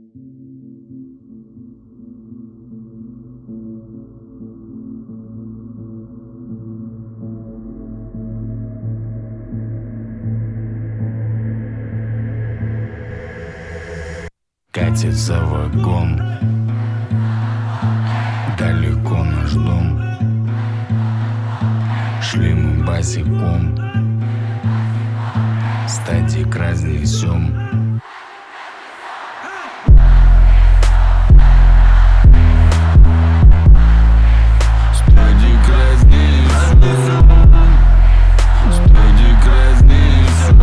Катится вагон, далеко наш дом. Шли мы босиком, стадик разнесем. Стадик разнесем, стадик разнесем.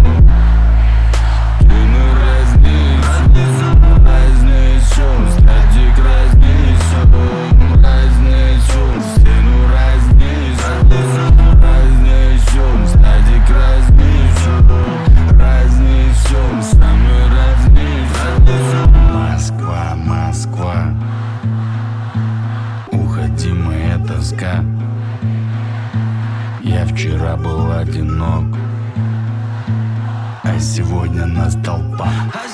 Стену разнесем, разнесем. Стадик разнесем, разнесем. Стену разнесем, разнесем. Стадик разнесем, разнесем. Самый разнесем. Москва, Москва, уходи, моя тоска. Я вчера был одинок, а сегодня нас толпа.